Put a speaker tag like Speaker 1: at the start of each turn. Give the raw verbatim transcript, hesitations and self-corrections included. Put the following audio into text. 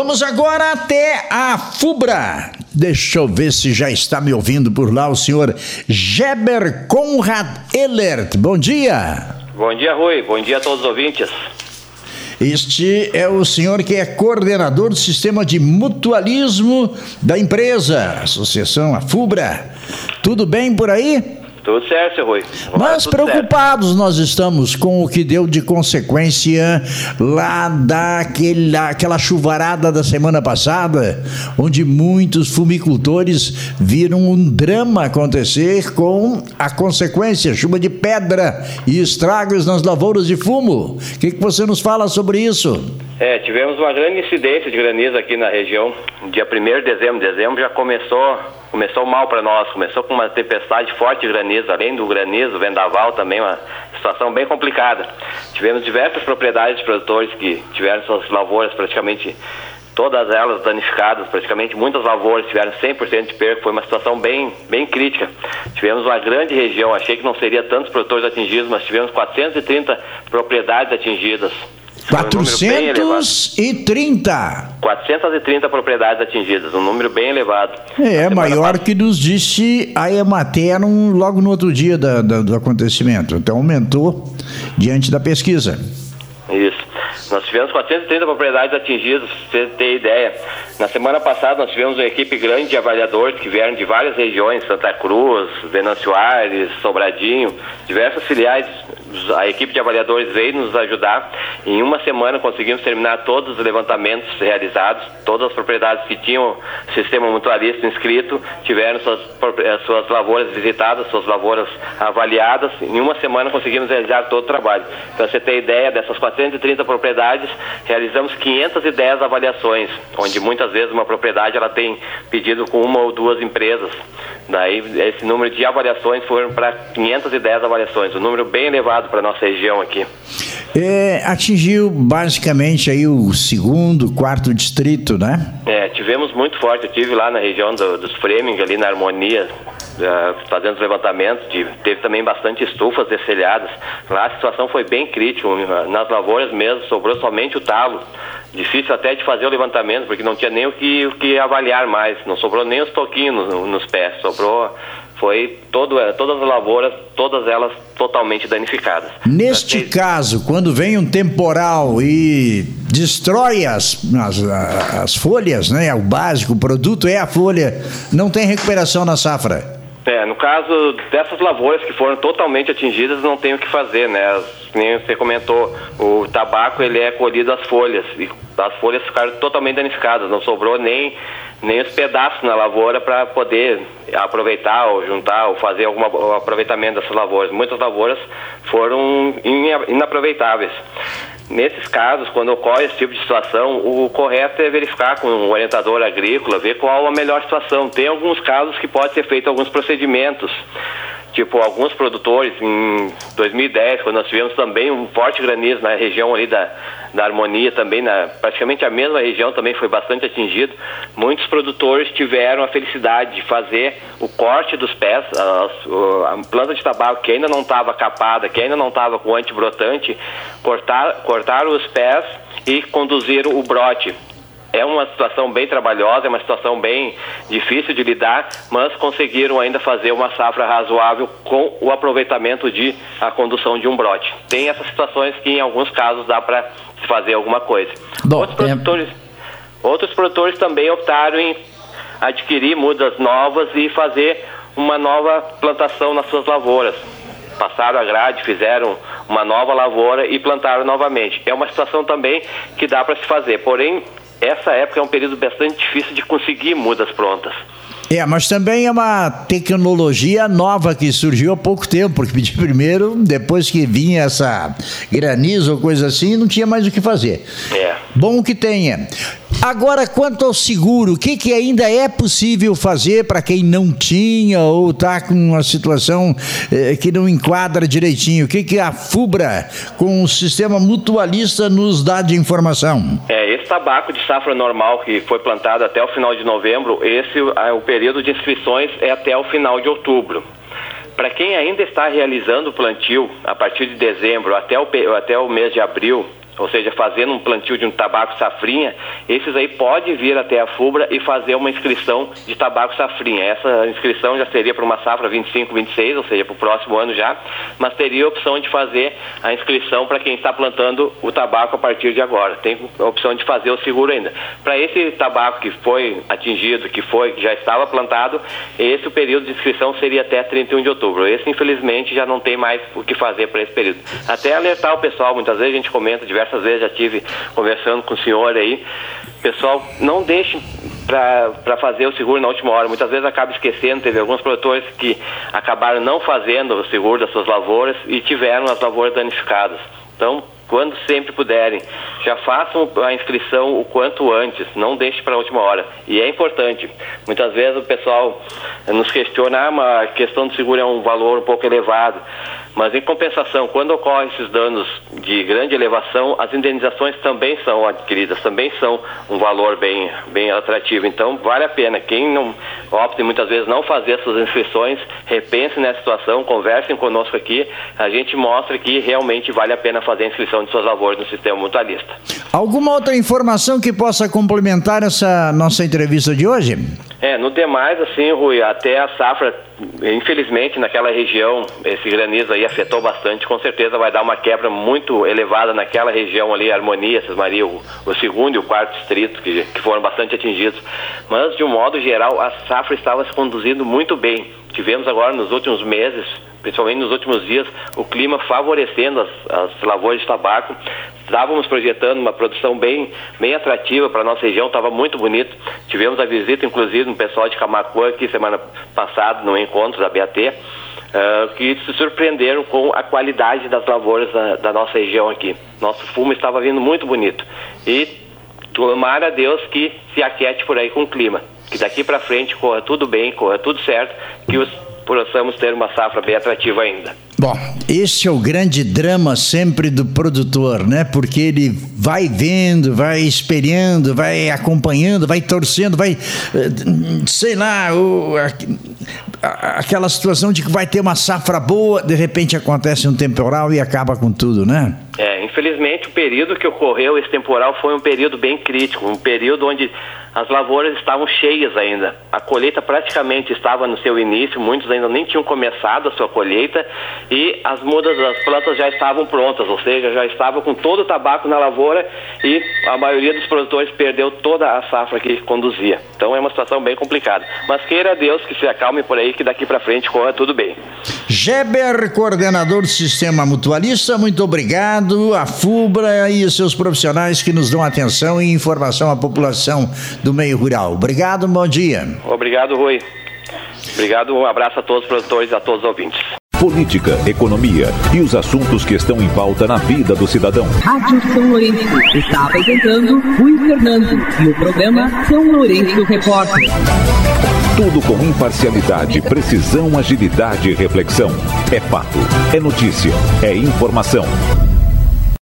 Speaker 1: Vamos agora até a FUBRA. Deixa eu ver se já está me ouvindo por lá o senhor Geber Conrad Ehlert. Bom dia.
Speaker 2: Bom dia, Rui. Bom dia a todos os ouvintes.
Speaker 1: Este é o senhor que é coordenador do sistema de mutualismo da empresa, Associação a FUBRA. Tudo bem por aí?
Speaker 2: Tudo certo, seu Rui.
Speaker 1: Mas preocupados certo. Nós estamos com o que deu de consequência lá daquela aquela chuvarada da semana passada, onde muitos fumicultores viram um drama acontecer com a consequência, chuva de pedra e estragos nas lavouras de fumo. O que, que você nos fala sobre isso?
Speaker 2: É, tivemos uma grande incidência de granizo aqui na região. Dia primeiro de dezembro, dezembro já começou, começou mal para nós, começou com uma tempestade forte de granizo, além do granizo, vendaval também, uma situação bem complicada. Tivemos diversas propriedades de produtores que tiveram suas lavouras praticamente todas elas danificadas, praticamente muitas lavouras tiveram cem por cento de perda, foi uma situação bem, bem crítica. Tivemos uma grande região, achei que não seria tantos produtores atingidos, mas tivemos quatrocentas e trinta propriedades atingidas.
Speaker 1: quatrocentas e trinta.
Speaker 2: quatrocentas e trinta propriedades atingidas, um número bem elevado.
Speaker 1: É, maior passada. Que nos disse a Emater logo no outro dia da, da, do acontecimento. Então aumentou diante da pesquisa.
Speaker 2: Isso. Nós tivemos quatrocentas e trinta propriedades atingidas, pra você ter ideia. Na semana passada nós tivemos uma equipe grande de avaliadores que vieram de várias regiões, Santa Cruz, Venâncio Aires, Sobradinho, diversas filiais. A equipe de avaliadores veio nos ajudar. Em uma semana conseguimos terminar todos os levantamentos realizados. Todas as propriedades que tinham sistema mutualista inscrito tiveram suas, suas lavouras visitadas, suas lavouras avaliadas. Em uma semana conseguimos realizar todo o trabalho. Para você ter ideia, dessas quatrocentas e trinta propriedades, realizamos quinhentas e dez avaliações, onde muitas vezes uma propriedade ela tem pedido com uma ou duas empresas. Daí esse número de avaliações foram para quinhentas e dez avaliações, um número bem elevado para a nossa região aqui.
Speaker 1: É, atingiu basicamente aí o segundo, quarto distrito, né? É,
Speaker 2: tivemos muito forte, eu estive lá na região do, dos Freming, ali na Harmonia, uh, fazendo os levantamentos, de, teve também bastante estufas descelhadas. Lá a situação foi bem crítica, nas lavouras mesmo, sobrou somente o talo. Difícil até de fazer o levantamento, porque não tinha nem o que, o que avaliar mais, não sobrou nem os toquinhos nos, nos pés, sobrou... Foi todo, todas as lavouras, todas elas totalmente danificadas.
Speaker 1: Neste Mas, caso, quando vem um temporal e destrói as, as, as folhas, né? O básico, o produto é a folha, não tem recuperação na safra.
Speaker 2: É, no caso dessas lavouras que foram totalmente atingidas, não tem o que fazer, né? As, nem você comentou, o tabaco ele é colhido às folhas, e as folhas ficaram totalmente danificadas, não sobrou nem, nem os pedaços na lavoura para poder aproveitar ou juntar ou fazer algum aproveitamento dessas lavouras. Muitas lavouras foram inaproveitáveis. Nesses casos, quando ocorre esse tipo de situação, o correto é verificar com o orientador agrícola, ver qual a melhor situação. Tem alguns casos que pode ser feito alguns procedimentos, tipo alguns produtores, em dois mil e dez, quando nós tivemos também um forte granizo na região ali da, da Harmonia, também na, praticamente a mesma região também foi bastante atingido, muitos produtores tiveram a felicidade de fazer o corte dos pés, a, a planta de tabaco que ainda não estava capada, que ainda não estava com antibrotante, cortar, cortaram os pés e conduziram o brote. É uma situação bem trabalhosa, é uma situação bem difícil de lidar, mas conseguiram ainda fazer uma safra razoável com o aproveitamento de a condução de um brote. Tem essas situações que em alguns casos dá para se fazer alguma coisa.
Speaker 1: Bom,
Speaker 2: outros, produtores, é... outros produtores também optaram em adquirir mudas novas e fazer uma nova plantação nas suas lavouras. Passaram a grade, fizeram uma nova lavoura e plantaram novamente. É uma situação também que dá para se fazer, porém essa época é um período bastante difícil de conseguir mudas prontas.
Speaker 1: É, mas também é uma tecnologia nova que surgiu há pouco tempo, porque de primeiro, depois que vinha essa granizo ou coisa assim, não tinha mais o que fazer.
Speaker 2: É.
Speaker 1: Bom que tenha. Agora, quanto ao seguro, o que, que ainda é possível fazer para quem não tinha ou está com uma situação eh, que não enquadra direitinho? O que, que a FUBRA, com o sistema mutualista, nos dá de informação?
Speaker 2: É, esse tabaco de safra normal que foi plantado até o final de novembro, esse o período de inscrições é até o final de outubro. Para quem ainda está realizando o plantio, a partir de dezembro até o, até o mês de abril, ou seja, fazendo um plantio de um tabaco safrinha, esses aí podem vir até a FUBRA e fazer uma inscrição de tabaco safrinha. Essa inscrição já seria para uma safra vinte e cinco, vinte e seis, ou seja, para o próximo ano já, mas teria a opção de fazer a inscrição para quem está plantando o tabaco a partir de agora. Tem a opção de fazer o seguro ainda. Para esse tabaco que foi atingido, que foi, que já estava plantado, esse o período de inscrição seria até trinta e um de outubro. Esse, infelizmente, já não tem mais o que fazer para esse período. Até alertar o pessoal, muitas vezes a gente comenta, diversas vezes já tive conversando com o senhor aí, pessoal, não deixe para fazer o seguro na última hora. Muitas vezes acaba esquecendo, teve alguns produtores que acabaram não fazendo o seguro das suas lavouras e tiveram as lavouras danificadas. Então, quando sempre puderem, já façam a inscrição o quanto antes, não deixe para a última hora. E é importante, muitas vezes o pessoal nos questiona, ah, mas a questão do seguro é um valor um pouco elevado. Mas em compensação, quando ocorrem esses danos de grande elevação, as indenizações também são adquiridas, também são um valor bem, bem atrativo. Então vale a pena. Quem não opta muitas vezes não fazer suas inscrições, repensem nessa situação, conversem conosco aqui, a gente mostra que realmente vale a pena fazer a inscrição de suas lavouras no sistema mutualista.
Speaker 1: Alguma outra informação que possa complementar essa nossa entrevista de hoje?
Speaker 2: É, no demais, assim, Rui, até a safra, infelizmente, naquela região, esse granizo aí afetou bastante, com certeza vai dar uma quebra muito elevada naquela região ali, Harmonia, Sesmaria, o, o segundo e o quarto distrito, que, que foram bastante atingidos. Mas, de um modo geral, a safra estava se conduzindo muito bem. Tivemos agora, nos últimos meses, principalmente nos últimos dias, o clima favorecendo as, as lavouras de tabaco. Estávamos projetando uma produção bem, bem atrativa para a nossa região, estava muito bonito. Tivemos a visita, inclusive, do pessoal de Camaquã aqui semana passada, no encontro da B A T, uh, que se surpreenderam com a qualidade das lavouras da, da nossa região aqui. Nosso fumo estava vindo muito bonito. E tomara a Deus que se aquete por aí com o clima, que daqui para frente corra tudo bem, corra tudo certo, que os possamos ter uma safra bem atrativa ainda.
Speaker 1: Bom, esse é o grande drama sempre do produtor, né? Porque ele vai vendo, vai esperando, vai acompanhando, vai torcendo, vai, sei lá, o, a, aquela situação de que vai ter uma safra boa, de repente acontece um temporal e acaba com tudo, né?
Speaker 2: É, infelizmente o período que ocorreu esse temporal foi um período bem crítico, um período onde as lavouras estavam cheias ainda. A colheita praticamente estava no seu início, muitos ainda nem tinham começado a sua colheita e as mudas das plantas já estavam prontas, ou seja, já estava com todo o tabaco na lavoura e a maioria dos produtores perdeu toda a safra que conduzia. Então é uma situação bem complicada. Mas queira Deus que se acalme por aí, que daqui para frente corra tudo bem.
Speaker 1: Geber, coordenador do Sistema Mutualista, muito obrigado. A FUBRA e os seus profissionais que nos dão atenção e informação à população do meio rural. Obrigado, bom dia.
Speaker 2: Obrigado, Rui. Obrigado, um abraço a todos os produtores e a todos os ouvintes.
Speaker 3: Política, economia e os assuntos que estão em pauta na vida do cidadão.
Speaker 4: Rádio São Lourenço está apresentando Rui Fernando e o programa São Lourenço Repórter.
Speaker 3: Tudo com imparcialidade, precisão, agilidade e reflexão. É fato, é notícia, é informação.